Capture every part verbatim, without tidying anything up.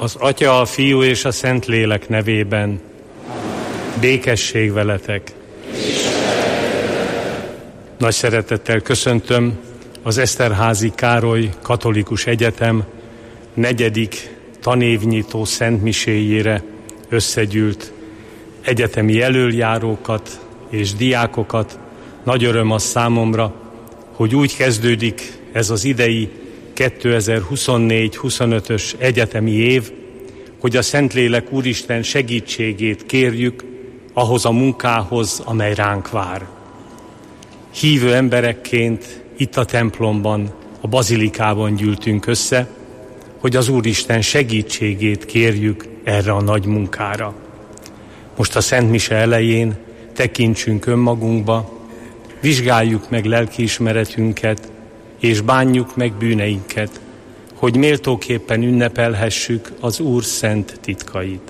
Az Atya, a Fiú és a Szentlélek nevében. Békesség veletek. Nagy szeretettel köszöntöm az Eszterházy Károly Katolikus Egyetem negyedik tanévnyitó szentmiséjére összegyűlt egyetemi elöljárókat és diákokat. Nagy öröm az számomra, hogy úgy kezdődik ez az idei kétezer-huszonnégy huszonötös egyetemi év, hogy a Szentlélek Úristen segítségét kérjük ahhoz a munkához, amely ránk vár. Hívő emberekként itt a templomban, a bazilikában gyűltünk össze, hogy az Úristen segítségét kérjük erre a nagy munkára. Most a Szent Mise elején tekintsünk önmagunkba, vizsgáljuk meg lelkiismeretünket, és bánjuk meg bűneinket, hogy méltóképpen ünnepelhessük az Úr szent titkait.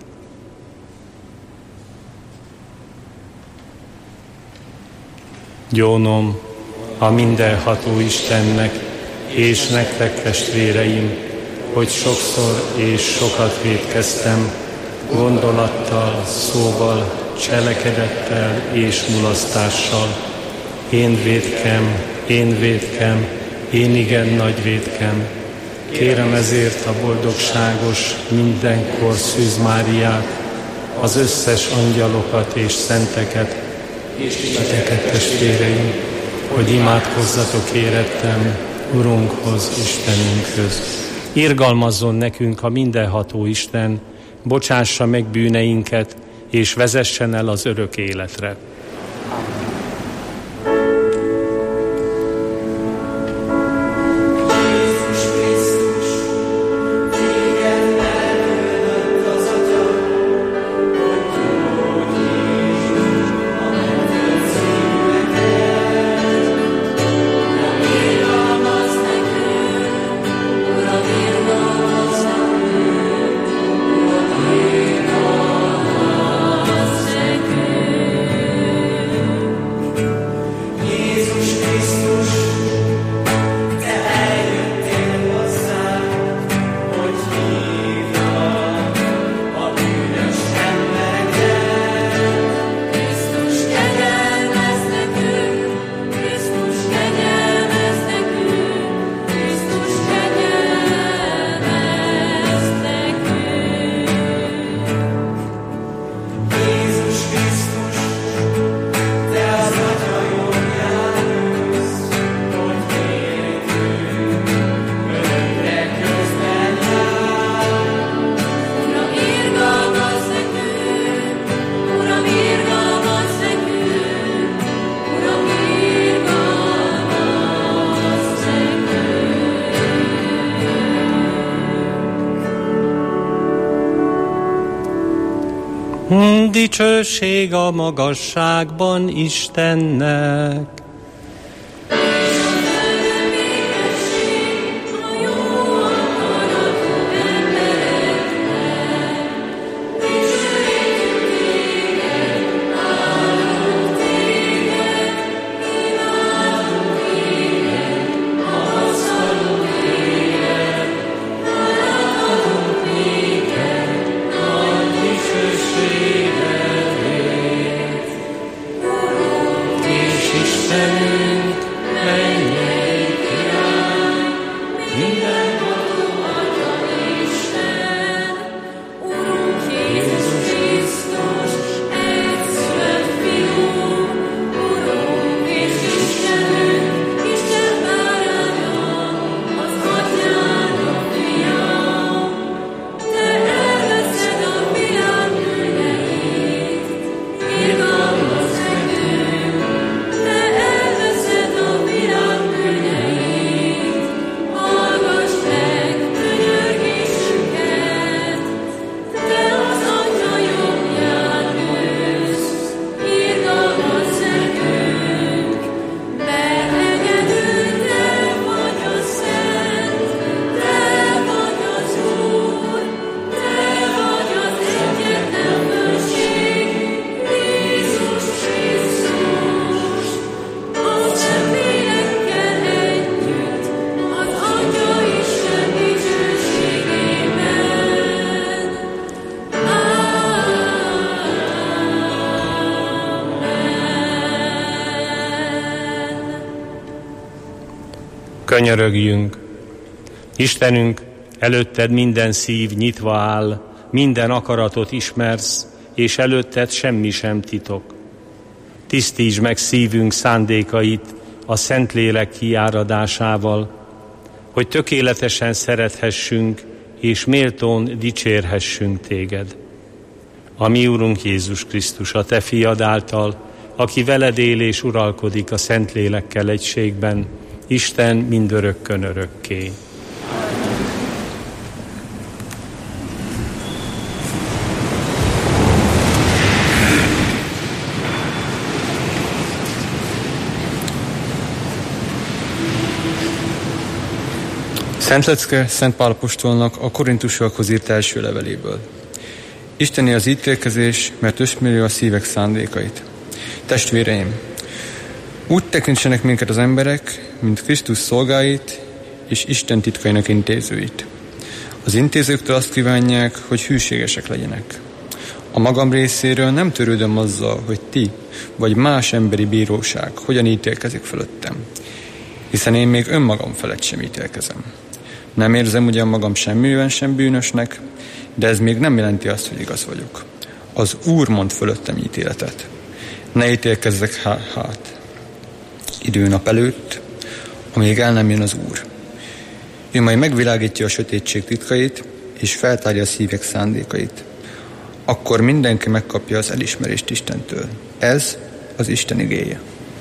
Gyónom a mindenható Istennek, és nektek, testvéreim, hogy sokszor és sokat vétkeztem, gondolattal, szóval, cselekedettel és mulasztással. Én vétkem, én vétkem, én igen nagy vétkem. Kérem ezért a boldogságos, mindenkor Szűz Máriát, az összes angyalokat és szenteket, és titeket, testvéreim, hogy imádkozzatok érettem Urunkhoz, Istenünkhöz. Irgalmazzon nekünk a mindenható Isten, bocsássa meg bűneinket, és vezessen el az örök életre. Dicsőség a magasságban Istennek. Isten Könyörögjünk. Istenünk, előtted minden szív nyitva áll, minden akaratot ismersz, és előtted semmi sem titok. Tisztítsd meg szívünk szándékait a Szentlélek kiáradásával, hogy tökéletesen szerethessünk, és méltón dicsérhessünk téged. A mi Urunk Jézus Krisztus, a te fiad által, aki veled él és uralkodik a Szentlélekkel egységben, Isten mindörökkön örökké. Szent lecke Szent Pál apostolnak a korintusiakhoz írt első leveléből. Isteni az ítélkezés, mert ismeri a szívek szándékait. Testvéreim, úgy tekintsenek minket az emberek, mint Krisztus szolgáit és Isten titkainak intézőit. Az intézőktől azt kívánják, hogy hűségesek legyenek. A magam részéről nem törődöm azzal, hogy ti vagy más emberi bíróság hogyan ítélkezik fölöttem, hiszen én még önmagam felett sem ítélkezem. Nem érzem ugyan magam semmiben sem bűnösnek, de ez még nem jelenti azt, hogy igaz vagyok. Az Úr mond fölöttem ítéletet. Ne ítélkezzek hát. Időnap előtt, amíg el nem jön az Úr. Ő majd megvilágítja a sötétség titkait, és feltárja a szívek szándékait. Akkor mindenki megkapja az elismerést Istentől. Ez az Isten igéje.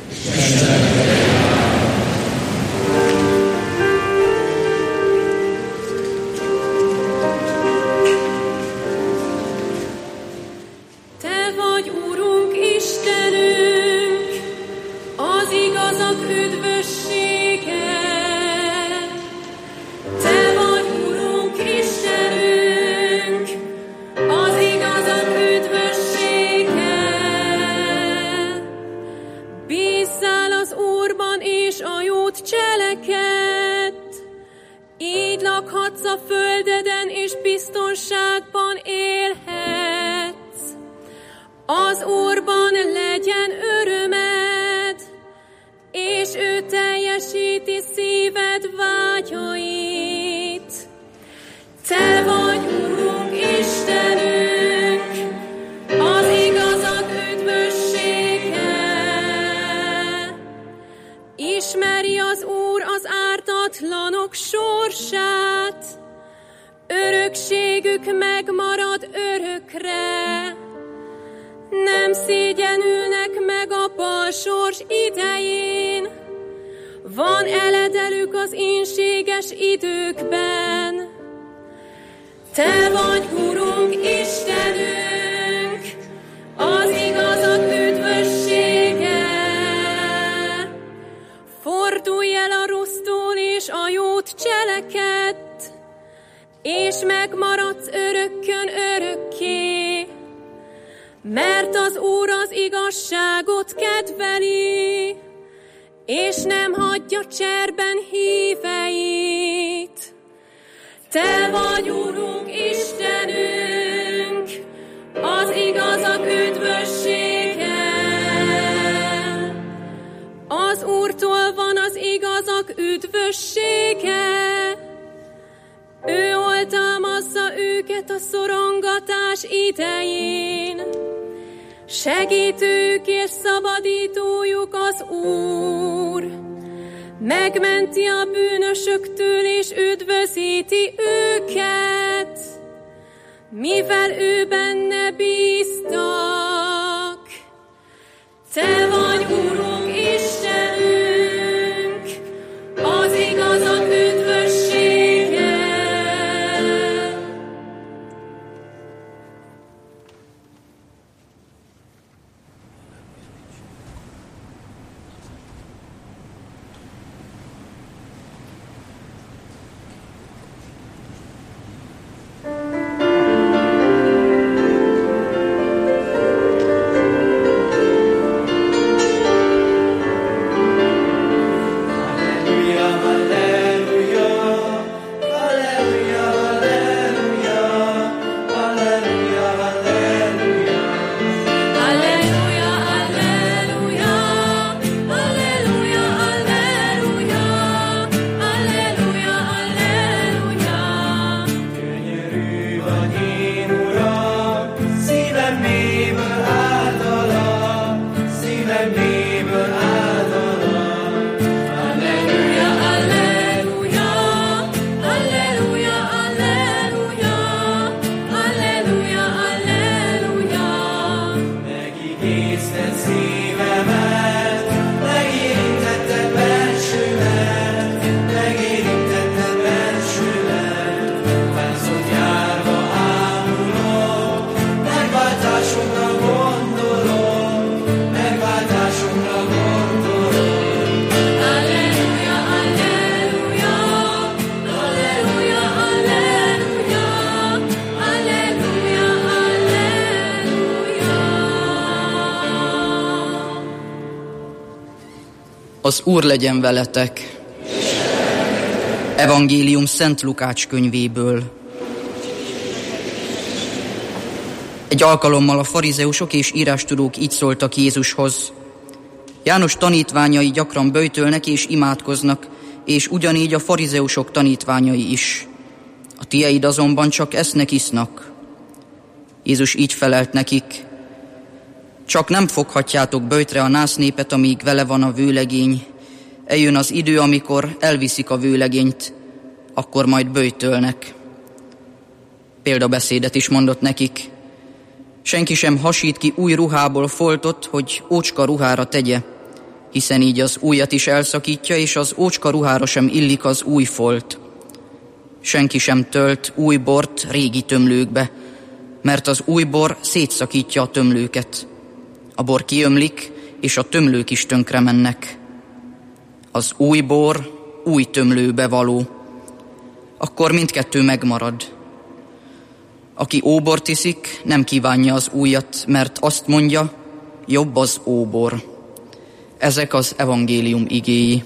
És megmaradsz örökkön örökké, mert az Úr az igazságot kedveli, és nem hagyja cserben híveit. Te vagy, Úrunk, Istenünk, az igazak üdvössége. Az Úrtól van az igazak üdvössége. Ő oltalmazza őket a szorongatás idején. Segítők és szabadítójuk az Úr. Megmenti a bűnösöktől és üdvözíti őket, mivel ő benne bíztak. Te vagy, Úrunk, Istenünk, az igazak üdvössége. Az Úr legyen veletek. Evangélium Szent Lukács könyvéből. Egy alkalommal a farizeusok és írástudók így szóltak Jézushoz: János tanítványai gyakran böjtölnek és imádkoznak, és ugyanígy a farizeusok tanítványai is. A tieid azonban csak esznek, isznak. Jézus így felelt nekik: Csak nem foghatjátok böjtre a násznépet, amíg vele van a vőlegény. Eljön az idő, amikor elviszik a vőlegényt, akkor majd böjtölnek. Példabeszédet is mondott nekik: Senki sem hasít ki új ruhából foltot, hogy ócska ruhára tegye, hiszen így az újat is elszakítja, és az ócska ruhára sem illik az új folt. Senki sem tölt új bort régi tömlőkbe, mert az új bor szétszakítja a tömlőket. A bor kiömlik, és a tömlők is tönkre mennek. Az új bor új tömlőbe való, akkor mindkettő megmarad. Aki óbort iszik, nem kívánja az újat, mert azt mondja, jobb az óbor. Ezek az evangélium igéi.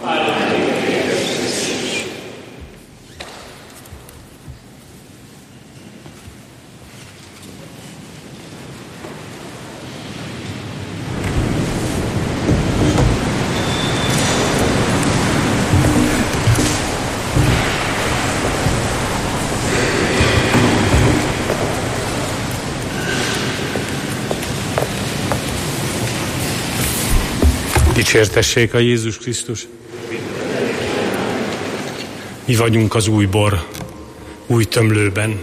Dicsértessék a Jézus Krisztus! Mi vagyunk az új bor, új tömlőben.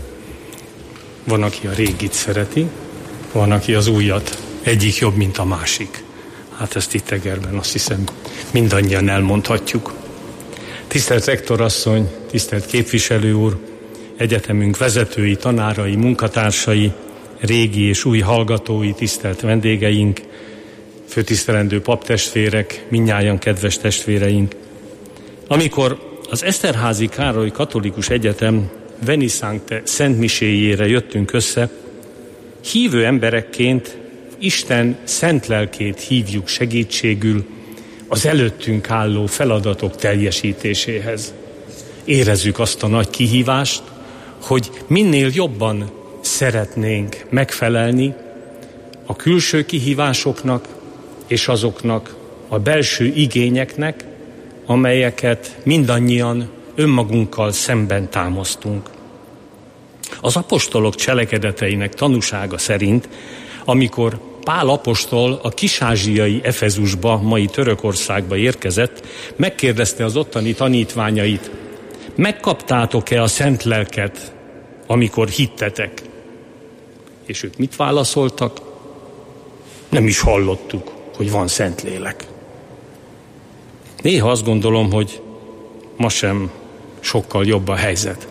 Van, aki a régit szereti, van, aki az újat. Egyik jobb, mint a másik. Hát ezt itt Egerben azt hiszem mindannyian elmondhatjuk. Tisztelt rektorasszony, tisztelt képviselő úr, egyetemünk vezetői, tanárai, munkatársai, régi és új hallgatói, tisztelt vendégeink, főtisztelendő paptestvérek, mindnyájan kedves testvéreink. Amikor az Eszterházy Károly Katolikus Egyetem Veni Sancte szentmiséjére jöttünk össze, hívő emberekként Isten szent lelkét hívjuk segítségül az előttünk álló feladatok teljesítéséhez. Érezzük azt a nagy kihívást, hogy minél jobban szeretnénk megfelelni a külső kihívásoknak és azoknak a belső igényeknek, amelyeket mindannyian önmagunkkal szemben támasztunk. Az apostolok cselekedeteinek tanúsága szerint, amikor Pál apostol a kis-ázsiai Efezusba, mai Törökországba érkezett, megkérdezte az ottani tanítványait: megkaptátok-e a szent lelket, amikor hittetek? És ők mit válaszoltak? Nem is hallottuk, hogy van Szentlélek. Néha azt gondolom, hogy ma sem sokkal jobb a helyzet.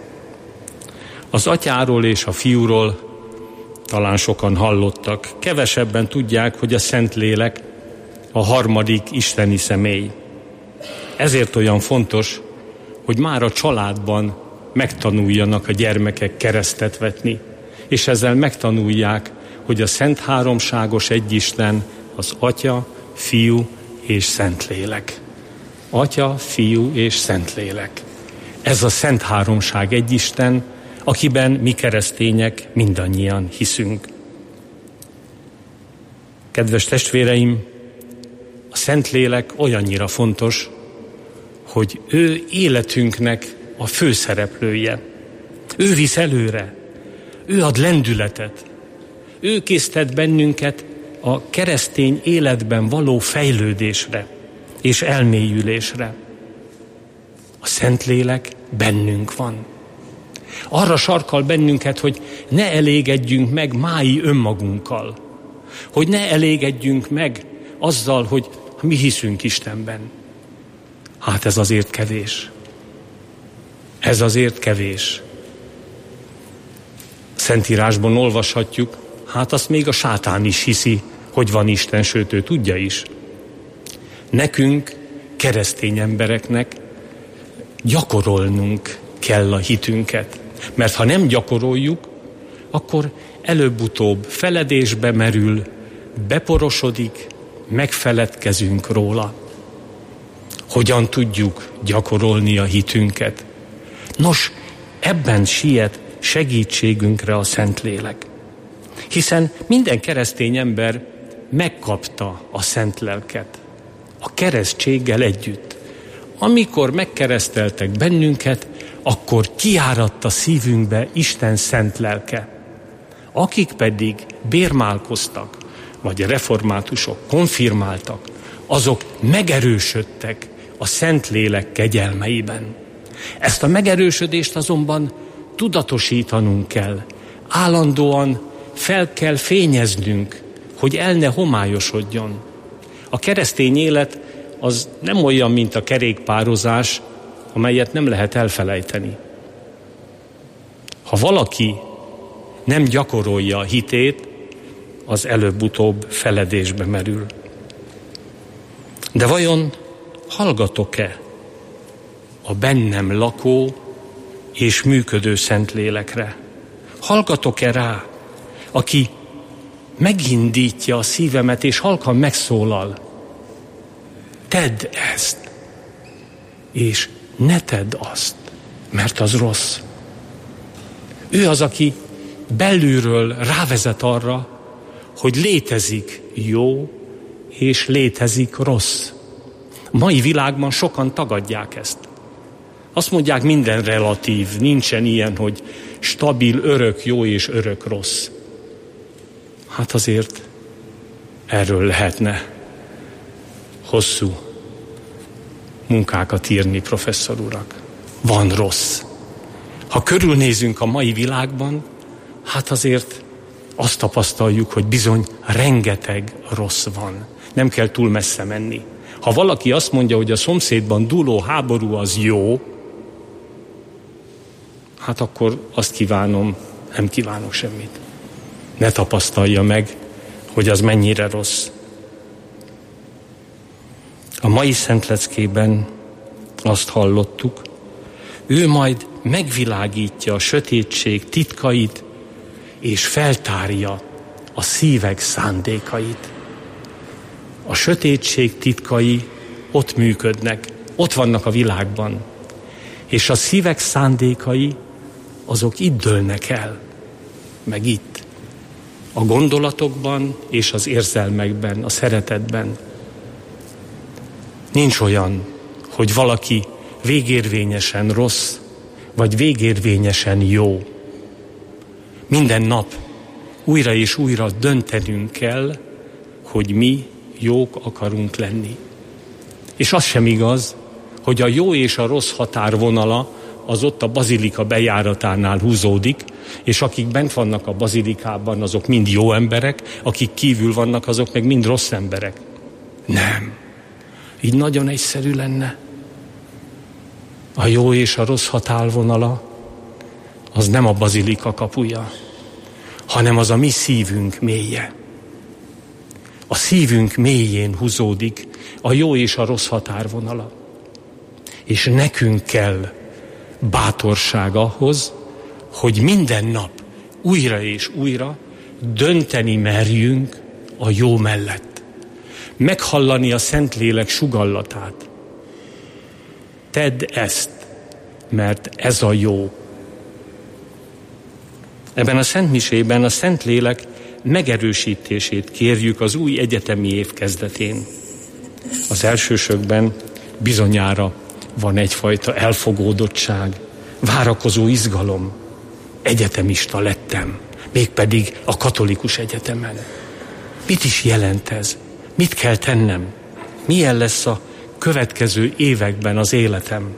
Az atyáról és a fiúról talán sokan hallottak, kevesebben tudják, hogy a Szentlélek a harmadik isteni személy. Ezért olyan fontos, hogy már a családban megtanuljanak a gyermekek keresztet vetni, és ezzel megtanulják, hogy a Szent Háromságos Egyisten az Atya, Fiú és Szentlélek. Atya, Fiú és Szentlélek. Ez a Szent Háromság Egyisten, akiben mi keresztények mindannyian hiszünk. Kedves testvéreim, a Szentlélek olyannyira fontos, hogy ő életünknek a főszereplője. Ő visz előre, ő ad lendületet, ő késztet bennünket a keresztény életben való fejlődésre és elmélyülésre. A Szentlélek bennünk van. Arra sarkal bennünket, hogy ne elégedjünk meg mái önmagunkkal, hogy ne elégedjünk meg azzal, hogy mi hiszünk Istenben. Hát ez azért kevés. Ez azért kevés. Szentírásban olvashatjuk, hát azt még a sátán is hiszi, hogy van Isten, sőt, ő tudja is. Nekünk, keresztény embereknek gyakorolnunk kell a hitünket. Mert ha nem gyakoroljuk, akkor előbb-utóbb feledésbe merül, beporosodik, megfeledkezünk róla. hogyan tudjuk gyakorolni a hitünket. Nos, ebben siet segítségünkre a Szentlélek. Hiszen minden keresztény ember megkapta a szent lelket a keresztséggel együtt. Amikor megkereszteltek bennünket, akkor kiáradt a szívünkbe Isten szent lelke. Akik pedig bérmálkoztak, vagy reformátusok konfirmáltak, azok megerősödtek a Szentlélek kegyelmeiben. Ezt a megerősödést azonban tudatosítanunk kell. Állandóan fel kell fényeznünk, hogy el ne homályosodjon. A keresztény élet az nem olyan, mint a kerékpározás, amelyet nem lehet elfelejteni. Ha valaki nem gyakorolja a hitét, az előbb-utóbb feledésbe merül. De vajon hallgatok-e a bennem lakó és működő Szentlélekre? Hallgatok-e rá, aki megindítja a szívemet, és halkan megszólal? Tedd ezt, és ne tedd azt, mert az rossz. Ő az, aki belülről rávezet arra, hogy létezik jó, és létezik rossz. A mai világban sokan tagadják ezt. Azt mondják, minden relatív, nincsen ilyen, hogy stabil, örök jó és örök rossz. Hát azért erről lehetne hosszú munkákat írni, professzor urak. Van rossz. Ha körülnézünk a mai világban, hát azért azt tapasztaljuk, hogy bizony rengeteg rossz van. Nem kell túl messze menni. Ha valaki azt mondja, hogy a szomszédban dúló háború az jó, hát akkor azt kívánom, nem kívánok semmit. Ne tapasztalja meg, hogy az mennyire rossz. A mai szentleckében azt hallottuk, ő majd megvilágítja a sötétség titkait, és feltárja a szívek szándékait. A sötétség titkai ott működnek, ott vannak a világban, és a szívek szándékai azok itt dőlnek el, meg itt. A gondolatokban és az érzelmekben, a szeretetben. Nincs olyan, hogy valaki végérvényesen rossz, vagy végérvényesen jó. Minden nap újra és újra döntenünk kell, hogy mi jók akarunk lenni. És az sem igaz, hogy a jó és a rossz határvonala az ott a bazilika bejáratánál húzódik, és akik bent vannak a bazilikában, azok mind jó emberek, akik kívül vannak, azok meg mind rossz emberek. Nem. Így nagyon egyszerű lenne. A jó és a rossz határvonala az nem a bazilika kapuja, hanem az a mi szívünk mélye. A szívünk mélyén húzódik a jó és a rossz határvonala. És nekünk kell bátorság ahhoz, hogy minden nap újra és újra dönteni merjünk a jó mellett. Meghallani a Szentlélek sugallatát. Tedd ezt, mert ez a jó. Ebben a szentmisében a Szentlélek megerősítését kérjük az új egyetemi év kezdetén. Az elsősökben bizonyára van egyfajta elfogódottság, várakozó izgalom. Egyetemista lettem, mégpedig a katolikus egyetemen. Mit is jelent ez? Mit kell tennem? Milyen lesz a következő években az életem?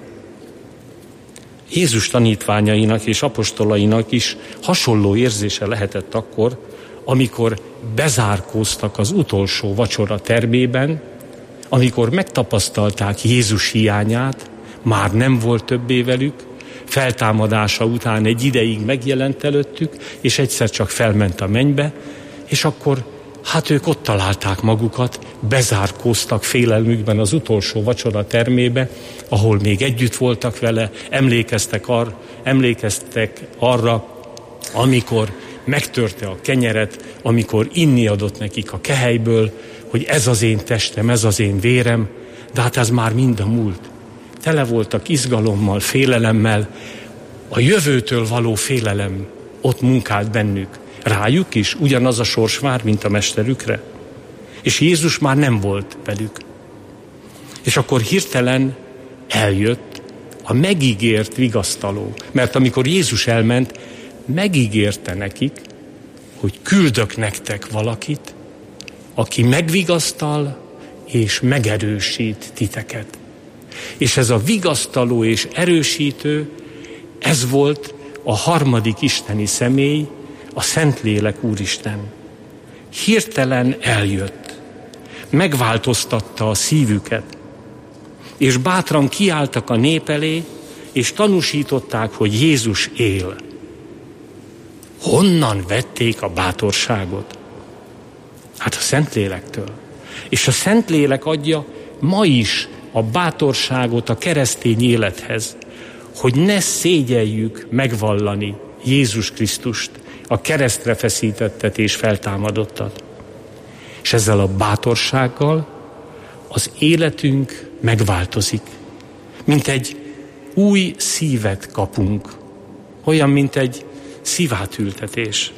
Jézus tanítványainak és apostolainak is hasonló érzése lehetett akkor, amikor bezárkóztak az utolsó vacsora termében, amikor megtapasztalták Jézus hiányát, már nem volt többé velük, feltámadása után egy ideig megjelent előttük, és egyszer csak felment a mennybe, és akkor hát ők ott találták magukat, bezárkóztak félelmükben az utolsó vacsora termébe, ahol még együtt voltak vele, emlékeztek, ar, emlékeztek arra, amikor megtörte a kenyeret, amikor inni adott nekik a kehelyből, hogy ez az én testem, ez az én vérem, de hát ez már mind a múlt. Tele voltak izgalommal, félelemmel, a jövőtől való félelem ott munkált bennük. Rájuk is ugyanaz a sors vár, mint a mesterükre. És Jézus már nem volt velük. És akkor hirtelen eljött a megígért vigasztaló. Mert amikor Jézus elment, megígérte nekik, hogy küldök nektek valakit, aki megvigasztal és megerősít titeket. És ez a vigasztaló és erősítő, ez volt a harmadik isteni személy, a Szentlélek Úristen. Hirtelen eljött, megváltoztatta a szívüket, és bátran kiálltak a nép elé, és tanúsították, hogy Jézus él. Honnan vették a bátorságot? Hát a Szentlélektől. És a Szentlélek adja ma is a bátorságot a keresztény élethez, hogy ne szégyeljük megvallani Jézus Krisztust, a keresztre feszítettet és feltámadottat. És ezzel a bátorsággal az életünk megváltozik. Mint egy új szívet kapunk. Olyan, mint egy szívátültetés.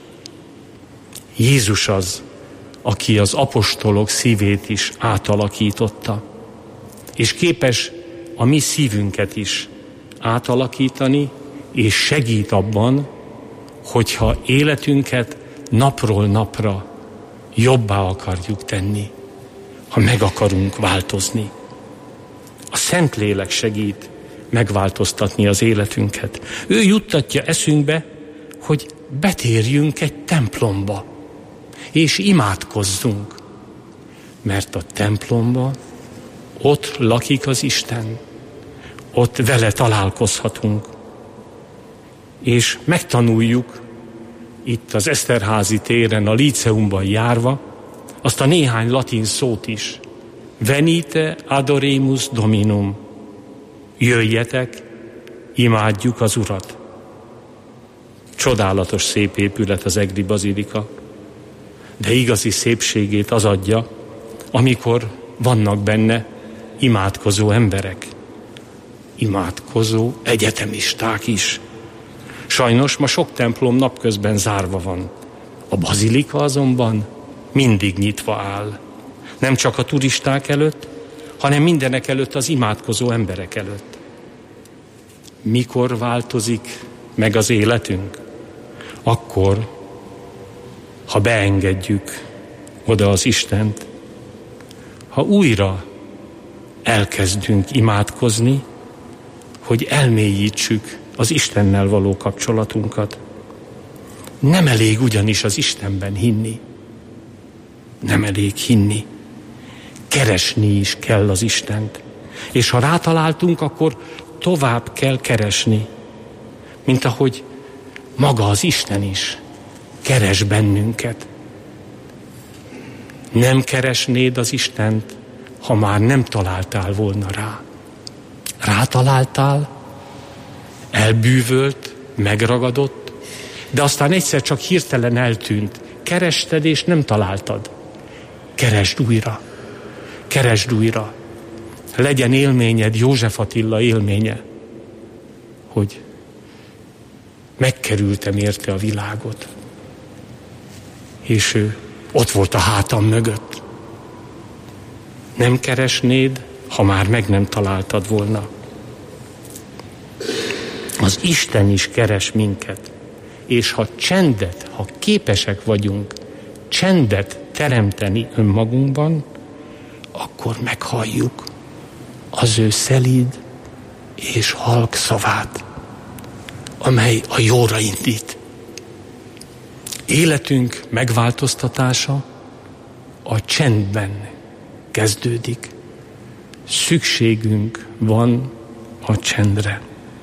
Jézus az, aki az apostolok szívét is átalakította, és képes a mi szívünket is átalakítani, és segít abban, hogyha életünket napról napra jobbá akarjuk tenni, ha meg akarunk változni. A Szentlélek segít megváltoztatni az életünket. Ő juttatja eszünkbe, hogy betérjünk egy templomba, és imádkozzunk, mert a templomba ott lakik az Isten, ott vele találkozhatunk, és megtanuljuk itt az Eszterházy téren, a líceumban járva azt a néhány latin szót is. Venite adoremus Dominum. Jöjjetek, imádjuk az Urat. Csodálatos szép épület az egri bazilika, de igazi szépségét az adja, amikor vannak benne imádkozó emberek, imádkozó egyetemisták is. Sajnos ma sok templom napközben zárva van. A bazilika azonban mindig nyitva áll. Nem csak a turisták előtt, hanem mindenek előtt az imádkozó emberek előtt. Mikor változik meg az életünk? Akkor, ha beengedjük oda az Istent, ha újra elkezdünk imádkozni, hogy elmélyítsük az Istennel való kapcsolatunkat. Nem elég ugyanis az Istenben hinni. Nem elég hinni. Keresni is kell az Istent. És ha rátaláltunk, akkor tovább kell keresni. Mint ahogy maga az Isten is keres bennünket. Nem keresnéd az Istent, ha már nem találtál volna rá. Rátaláltál, elbűvölt, megragadott, de aztán egyszer csak hirtelen eltűnt. Kerested és nem találtad. Keresd újra. Keresd újra. Legyen élményed József Attila élménye, hogy megkerültem érte a világot. És ő ott volt a hátam mögött. Nem keresnéd, ha már meg nem találtad volna. Az Isten is keres minket, és ha csendet, ha képesek vagyunk csendet teremteni önmagunkban, akkor meghalljuk az ő szelíd és halk szavát, amely a jóra indít. Életünk megváltoztatása a csendben kezdődik. Szükségünk van a csendre.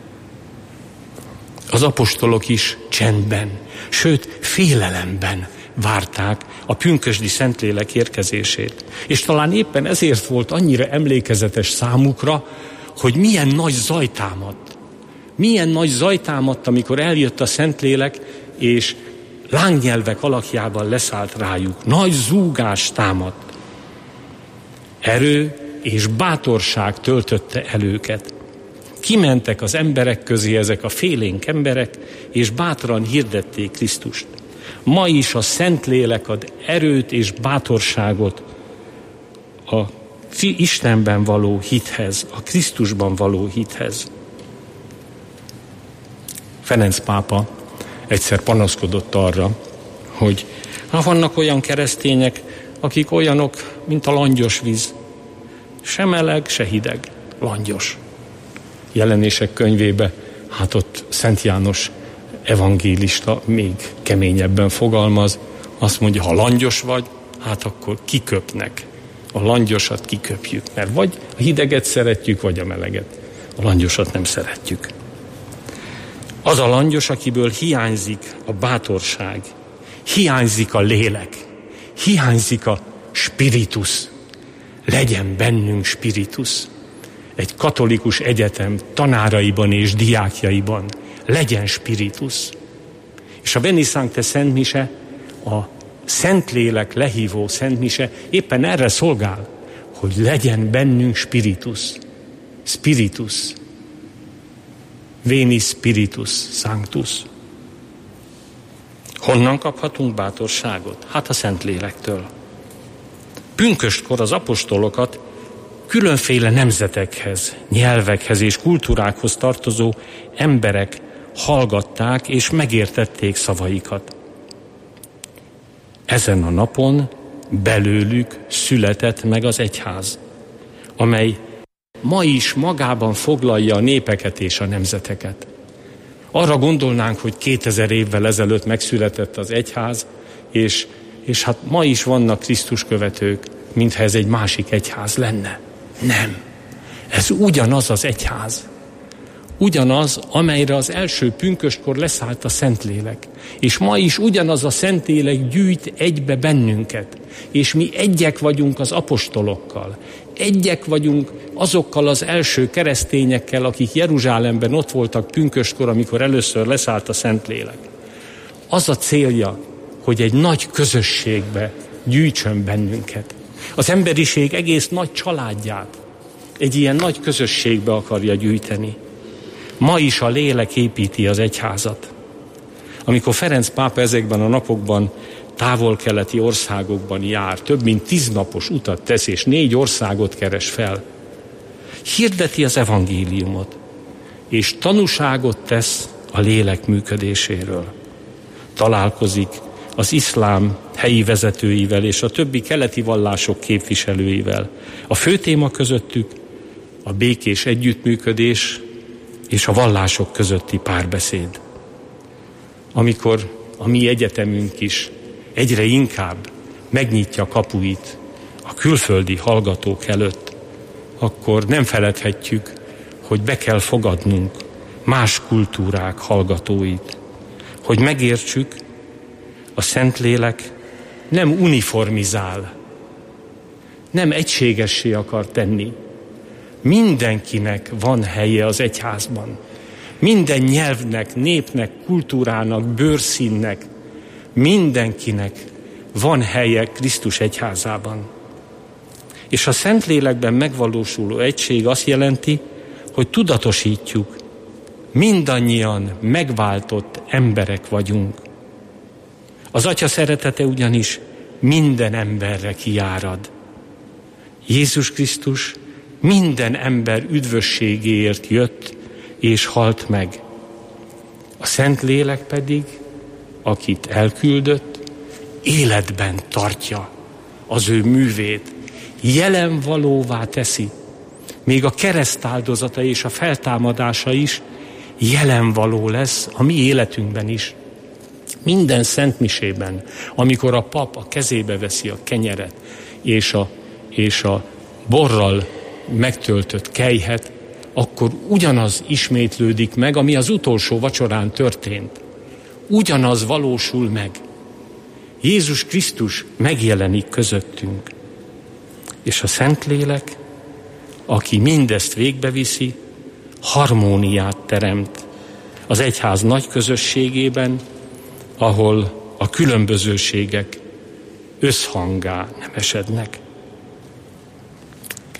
Az apostolok is csendben, sőt félelemben várták a pünkösdi Szentlélek érkezését. És talán éppen ezért volt annyira emlékezetes számukra, hogy milyen nagy zaj támadt. Milyen nagy zaj támadt, amikor eljött a Szentlélek, és lángnyelvek alakjában leszállt rájuk. Nagy zúgás támadt. Erő és bátorság töltötte el őket. Kimentek az emberek közé ezek a félénk emberek, és bátran hirdették Krisztust. Ma is a Szentlélek ad erőt és bátorságot a Istenben való hithez, a Krisztusban való hithez. Ferenc pápa egyszer panaszkodott arra, hogy ha vannak olyan keresztények, akik olyanok, mint a langyos víz. Se meleg, se hideg, langyos. Jelenések könyvébe, hát ott Szent János evangélista még keményebben fogalmaz, azt mondja, ha langyos vagy, hát akkor kiköpnek. A langyosat kiköpjük, mert vagy a hideget szeretjük, vagy a meleget. A langyosat nem szeretjük. Az a langyos, akiből hiányzik a bátorság, hiányzik a lélek, hiányzik a spiritus. Legyen bennünk spiritus. Egy katolikus egyetem tanáraiban és diákjaiban legyen spiritus. És a Veni Sancte Szentmise, a Szentlélek lehívó Szentmise éppen erre szolgál, hogy legyen bennünk spiritus. Spiritus. Veni Spiritus Sanctus. Honnan kaphatunk bátorságot? Hát a Szentlélektől. Pünköstkor az apostolokat különféle nemzetekhez, nyelvekhez és kultúrákhoz tartozó emberek hallgatták és megértették szavaikat. Ezen a napon belőlük született meg az egyház, amely ma is magában foglalja a népeket és a nemzeteket. Arra gondolnánk, hogy kétezer évvel ezelőtt megszületett az egyház, és, és hát ma is vannak Krisztus követők, mintha ez egy másik egyház lenne. Nem. Ez ugyanaz az egyház. Ugyanaz, amelyre az első pünköstkor leszállt a Szentlélek. És ma is ugyanaz a Szentlélek gyűjt egybe bennünket. És mi egyek vagyunk az apostolokkal. Egyek vagyunk azokkal az első keresztényekkel, akik Jeruzsálemben ott voltak pünköstkor, amikor először leszállt a Szentlélek. Az a célja, hogy egy nagy közösségbe gyűjtsön bennünket. Az emberiség egész nagy családját egy ilyen nagy közösségbe akarja gyűjteni. Ma is a lélek építi az egyházat. Amikor Ferenc pápa ezekben a napokban távol-keleti országokban jár, több mint tíznapos utat tesz, és négy országot keres fel, hirdeti az evangéliumot, és tanúságot tesz a lélek működéséről. Találkozik az iszlám helyi vezetőivel és a többi keleti vallások képviselőivel. A fő téma közöttük a békés együttműködés és a vallások közötti párbeszéd. Amikor a mi egyetemünk is egyre inkább megnyitja kapuit a külföldi hallgatók előtt, akkor nem feledhetjük, hogy be kell fogadnunk más kultúrák hallgatóit, hogy megértsük, a Szentlélek nem uniformizál, nem egységessé akar tenni. Mindenkinek van helye az egyházban. Minden nyelvnek, népnek, kultúrának, bőrszínnek, mindenkinek van helye Krisztus egyházában. És a Szentlélekben megvalósuló egység azt jelenti, hogy tudatosítjuk, mindannyian megváltott emberek vagyunk. Az Atya szeretete ugyanis minden emberre kiárad. Jézus Krisztus minden ember üdvösségéért jött és halt meg. A Szentlélek pedig, akit elküldött, életben tartja az ő művét, jelen valóvá teszi. Még a keresztáldozata és a feltámadása is jelen való lesz a mi életünkben is. Minden szentmisében, amikor a pap a kezébe veszi a kenyeret és a, és a borral megtöltött kelyhet, akkor ugyanaz ismétlődik meg, ami az utolsó vacsorán történt. Ugyanaz valósul meg. Jézus Krisztus megjelenik közöttünk. És a Szentlélek, aki mindezt végbeviszi, harmóniát teremt az egyház nagy közösségében, ahol a különbözőségek összhangá nem esednek.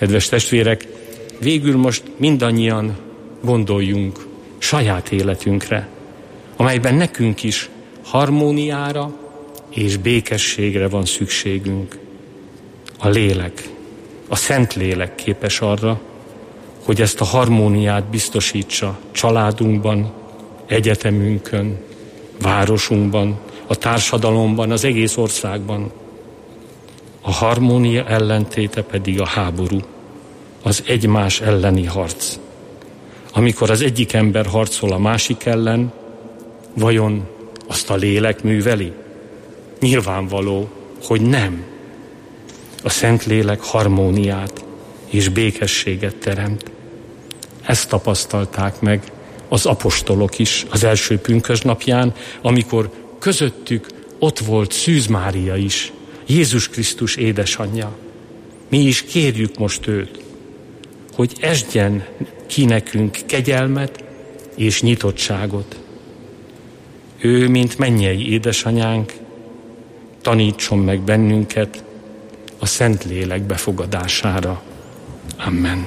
Kedves testvérek, végül most mindannyian gondoljunk saját életünkre, amelyben nekünk is harmóniára és békességre van szükségünk. A lélek, a Szent Lélek képes arra, hogy ezt a harmóniát biztosítsa családunkban, egyetemünkön, városunkban, a társadalomban, az egész országban. A harmónia ellentéte pedig a háború, az egymás elleni harc. Amikor az egyik ember harcol a másik ellen, vajon azt a lélek műveli? Nyilvánvaló, hogy nem. A Szentlélek harmóniát és békességet teremt. Ezt tapasztalták meg az apostolok is az első pünkösdnapján, amikor közöttük ott volt Szűz Mária is, Jézus Krisztus édesanyja. Mi is kérjük most őt, hogy esdjen ki nekünk kegyelmet és nyitottságot. Ő, mint mennyei édesanyánk, tanítson meg bennünket a Szentlélek befogadására. Amen.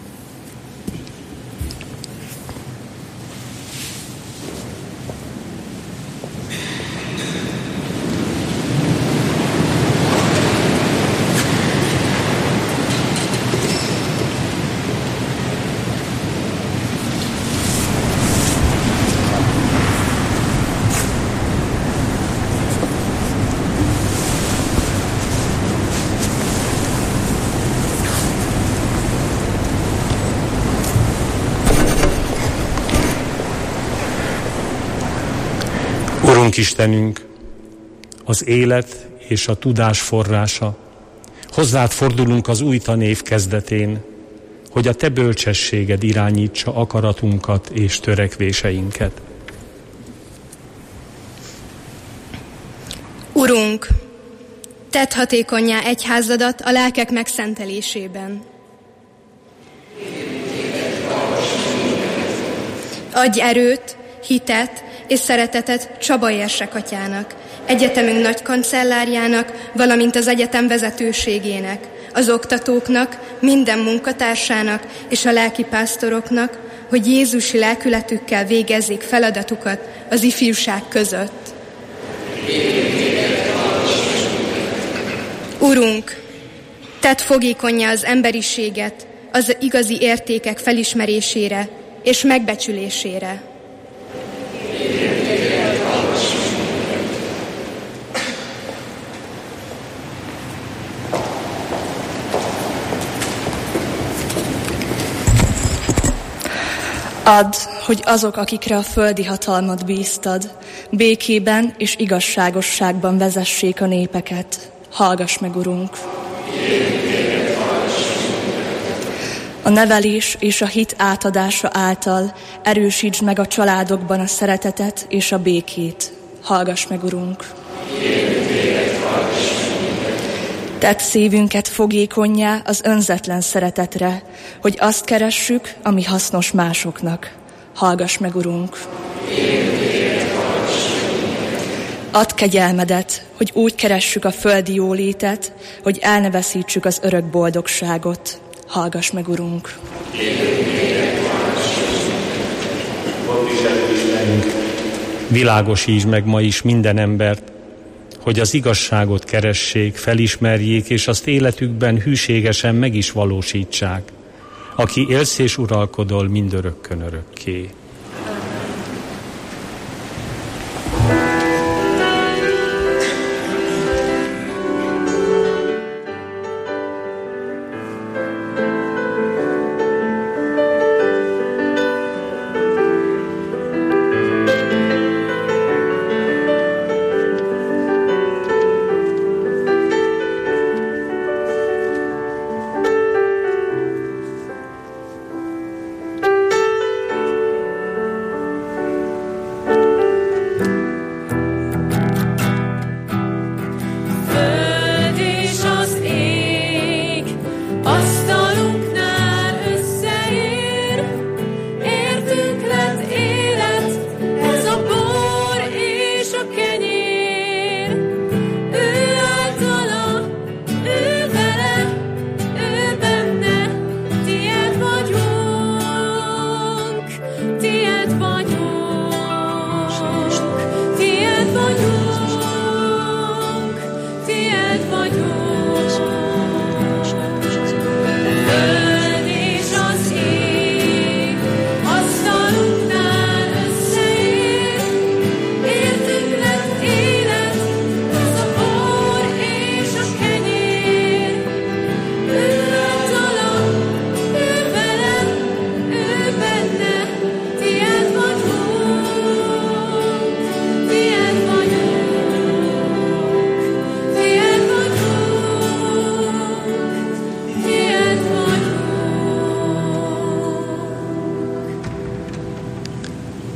Urunk Istenünk, az élet és a tudás forrása, hozzád fordulunk az új tanév kezdetén, hogy a te bölcsességed irányítsa akaratunkat és törekvéseinket. Urunk, tedd hatékonnyá egyházadat a lelkek megszentelésében. Adj erőt, hitet és szeretetet Csaba érsek atyának, egyetemünk nagy kancellárjának, valamint az egyetem vezetőségének, az oktatóknak, minden munkatársának és a lelkipásztoroknak, hogy Jézusi lelkületükkel végezzék feladatukat az ifjúság között. Urunk, tedd fogékonnyá az emberiséget az igazi értékek felismerésére és megbecsülésére. Add, hogy azok, akikre a földi hatalmat bíztad, békében és igazságosságban vezessék a népeket. Hallgass meg, Urunk! A nevelés és a hit átadása által erősítsd meg a családokban a szeretetet és a békét. Hallgass meg, Urunk! Tedd szívünket fogékonnyá az önzetlen szeretetre, hogy azt keressük, ami hasznos másoknak. Hallgass meg, Urunk! Add kegyelmedet, hogy úgy keressük a földi jólétet, hogy el ne veszítsük az örök boldogságot. Hallgass meg, Urunk! Világosítsd meg ma is minden embert, hogy az igazságot keressék, felismerjék, és azt életükben hűségesen meg is valósítsák, aki élsz és uralkodol mindörökkön örökké.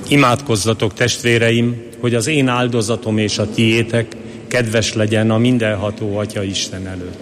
Imádkozzatok, testvéreim, hogy az én áldozatom és a tiétek kedves legyen a mindenható Atya Isten előtt.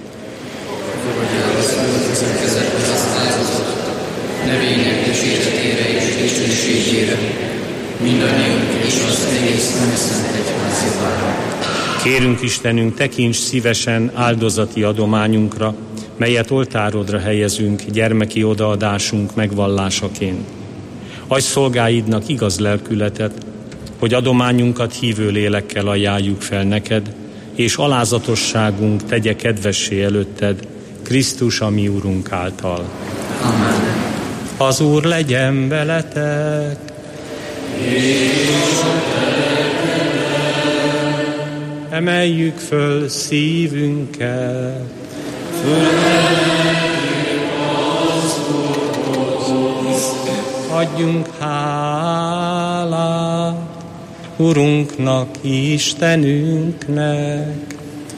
Nevének dicséretére és dicsőségére, mindannyiunk és az egész nem szent egyházivára. Kérünk Istenünk, tekints szívesen áldozati adományunkra, melyet oltárodra helyezünk gyermeki odaadásunk megvallásaként. Adj szolgáidnak igaz lelkületet, hogy adományunkat hívő lélekkel ajánljuk fel neked, és alázatosságunk tegye kedvessé előtted, Krisztus a mi Úrunk által. Amen. Az Úr legyen veletek! Emeljük föl szívünket! Adjunk hálát Urunknak, Istenünknek!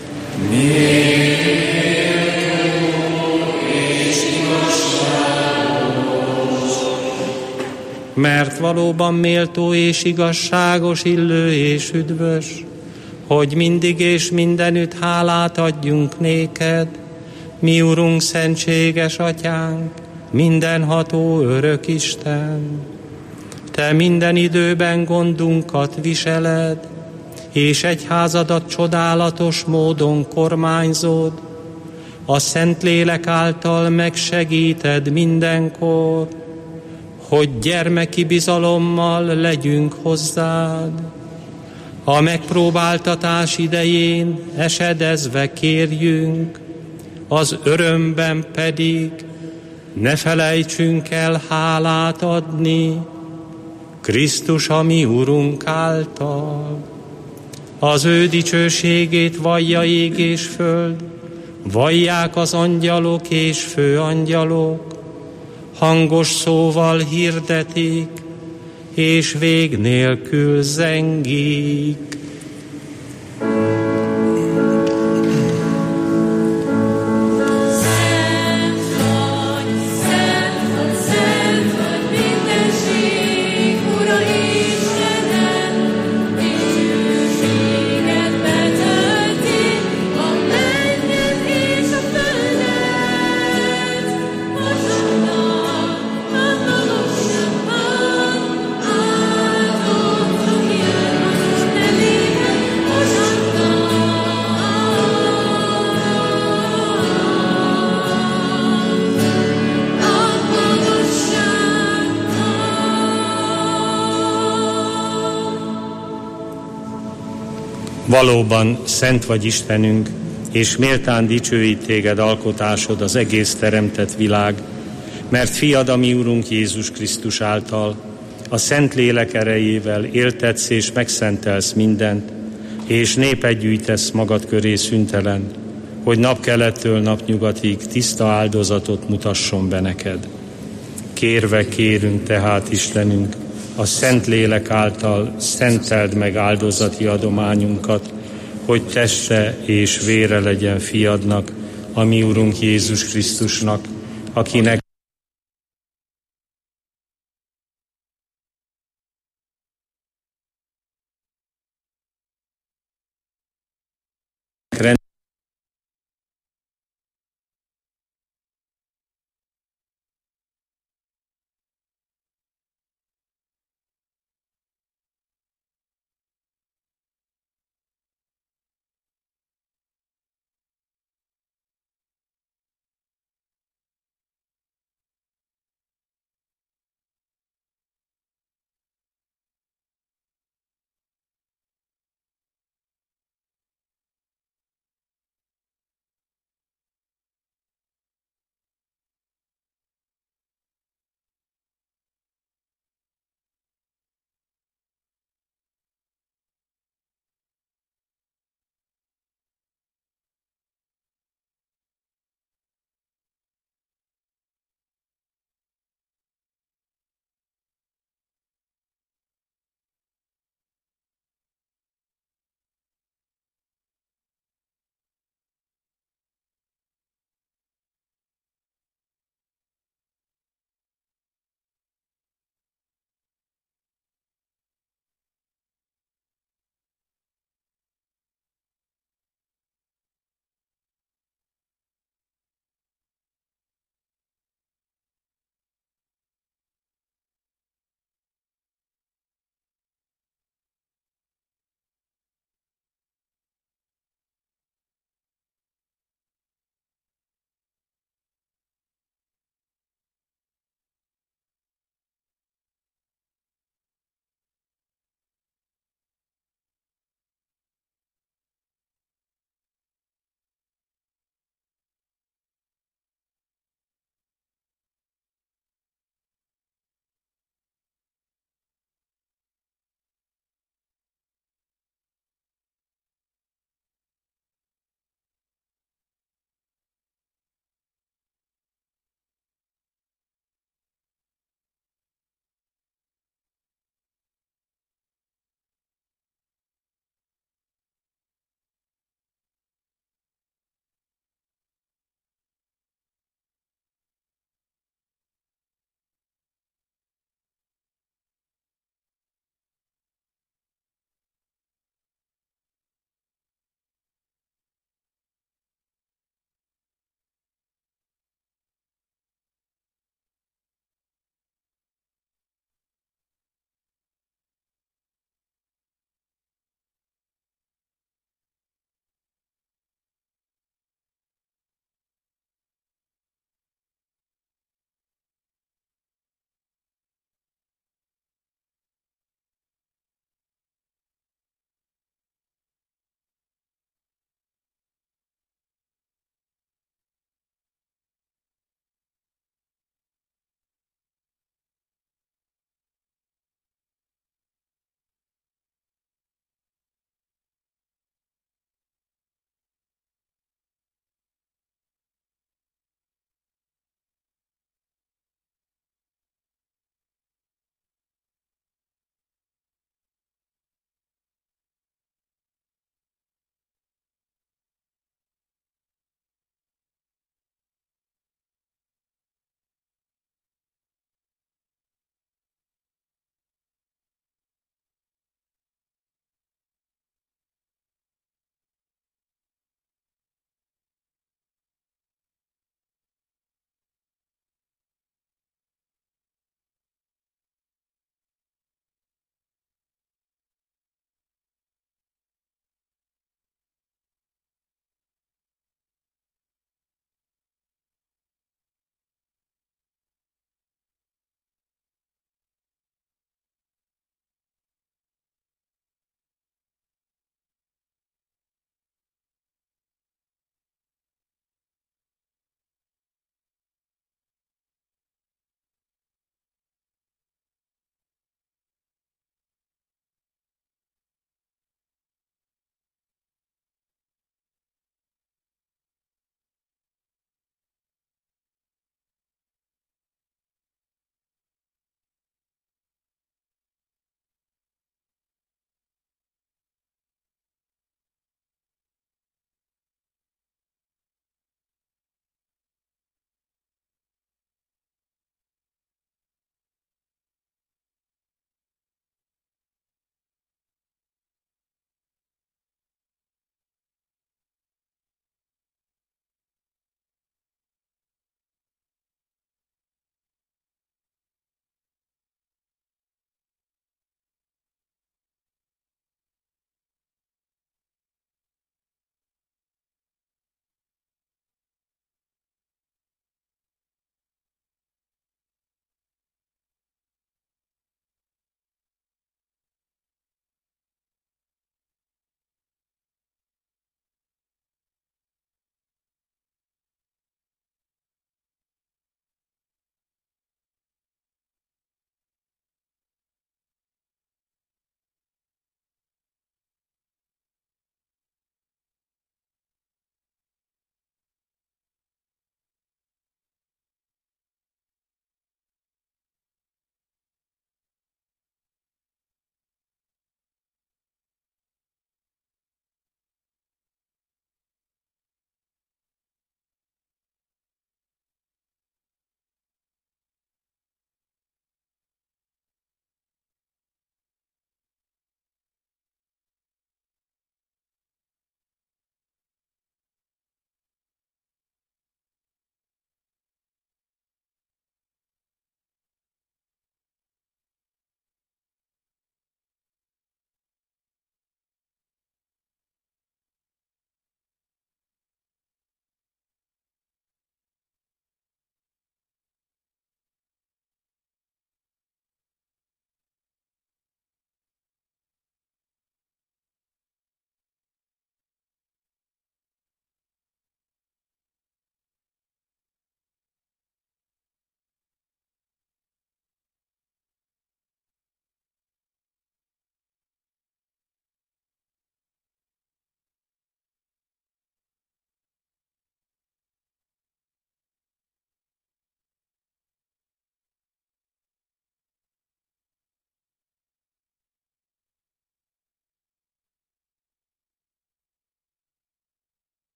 Mert valóban méltó és igazságos, illő és üdvös, hogy mindig és mindenütt hálát adjunk néked, mi Urunk, szentséges Atyánk, mindenható örök Isten. Te minden időben gondunkat viseled, és egyházadat csodálatos módon kormányzod, a Szentlélek által megsegíted mindenkor, hogy gyermeki bizalommal legyünk hozzád. A megpróbáltatás idején esedezve kérjünk, az örömben pedig ne felejtsünk el hálát adni Krisztus a mi Urunk által. Az ő dicsőségét vallja ég és föld, vallják az angyalok és főangyalok, hangos szóval hirdetik, és vég nélkül zengik. Valóban szent vagy Istenünk, és méltán dicsőít téged alkotásod az egész teremtett világ, mert fiad a mi Urunk Jézus Krisztus által, a Szent Lélek erejével éltetsz és megszentelsz mindent, és népet gyűjtesz magad köré szüntelen, hogy napkelettől napnyugatig tiszta áldozatot mutasson be neked. Kérve kérünk tehát, Istenünk, a Szent Lélek által szenteld meg áldozati adományunkat, hogy teste és vére legyen fiadnak, a mi Urunk Jézus Krisztusnak, akinek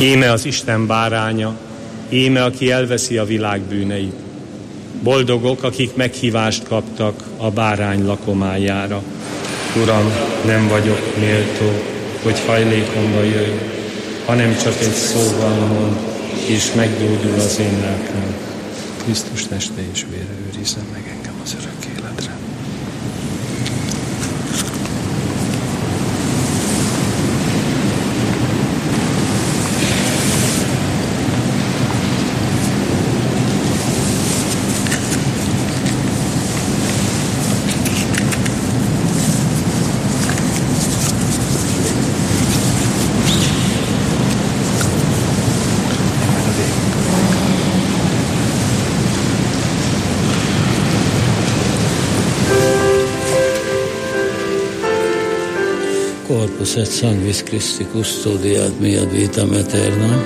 Íme az Isten báránya, íme, aki elveszi a világ bűneit. Boldogok, akik meghívást kaptak a bárány lakomájára. Uram, nem vagyok méltó, hogy hajlékomba jöjj, hanem csak egy szóval mond, és meggyógyul az én lelkem. Krisztus teste és vére őrizzen meg engem az örök életre. Corpus et sanguis Christi custodiat me ad vitam aeterna.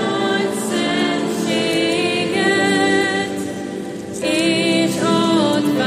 És ad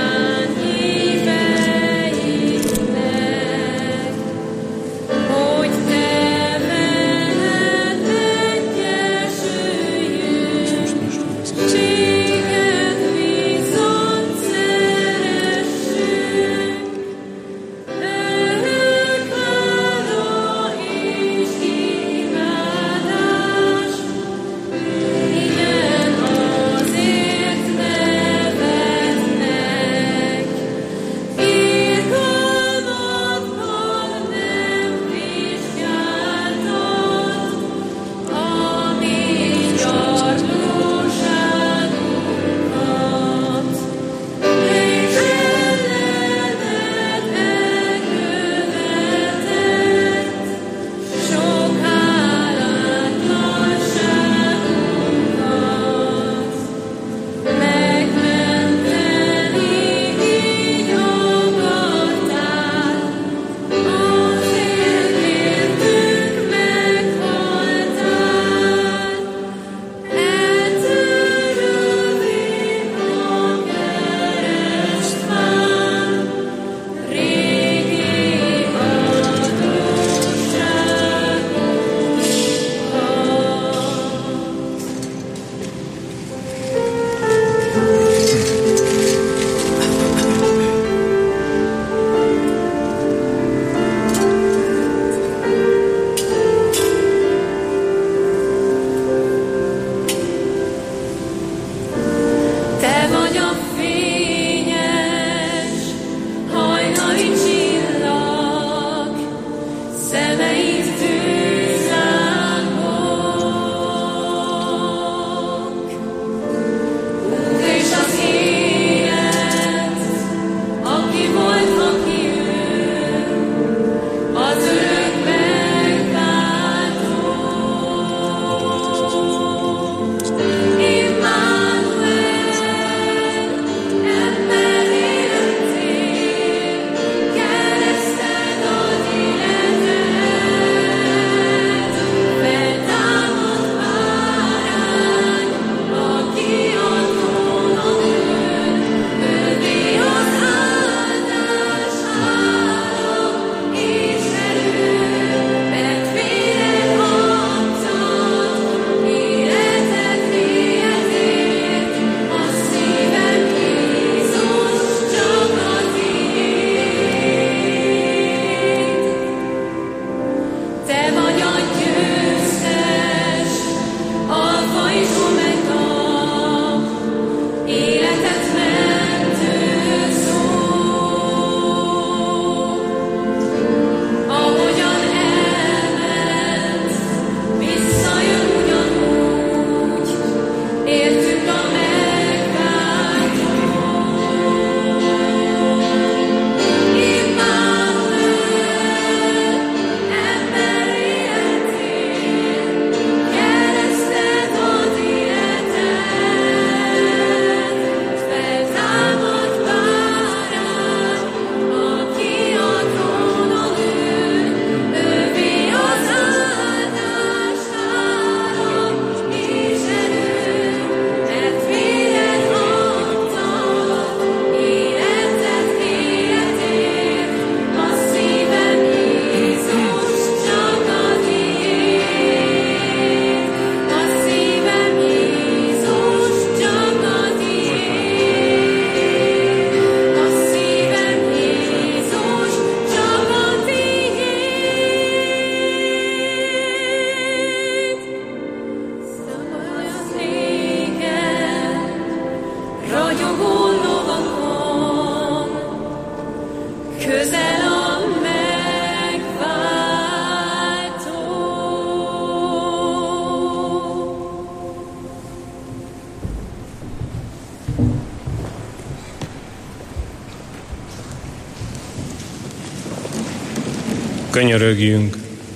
Könyörögjünk.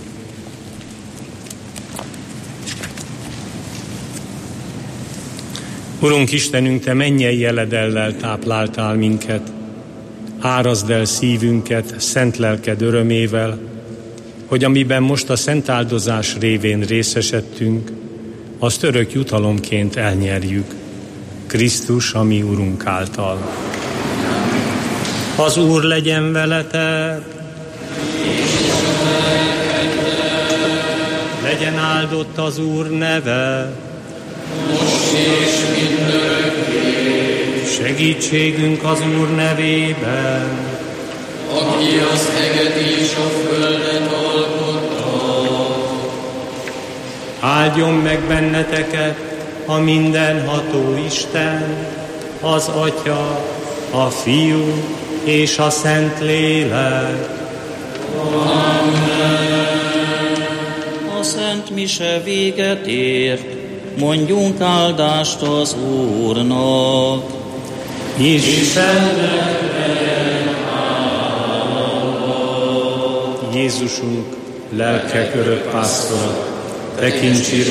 Urunk Istenünk, Te mennyei jeledellel tápláltál minket, árazd el szívünket szent lelked örömével, hogy amiben most a szent áldozás révén részesedtünk, azt örök jutalomként elnyerjük. Krisztus, a mi Urunk által. Az Úr legyen veletek! Legyen áldott az Úr neve! Most és mindörökké! Segítségünk az Úr nevében! Aki az eget és a földet alkotta! Áldjon meg benneteket a mindenható Isten, az Atya, a Fiú és a Szent Lélek. Amen. A Szent Mise véget ért, mondjunk áldást az Úrnak. Istennek legyen áldva. Jézusunk, lelkek örök pásztora, tekints